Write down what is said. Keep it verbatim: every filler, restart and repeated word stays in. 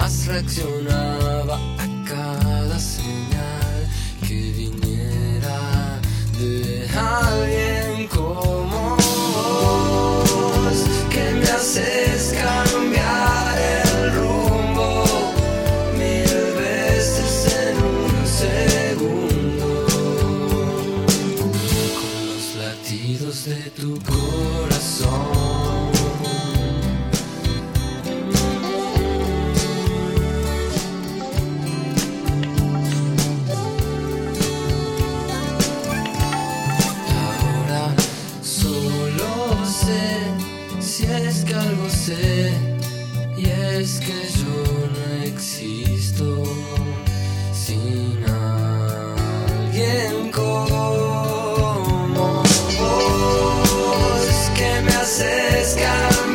más reaccionaba a cada señal que viniera de alguien como vos, que me haces cambiar el rumbo mil veces en un segundo, con los latidos de tu corazón. Si es que algo sé, y es que yo no existo sin alguien como vos, que me haces cambiar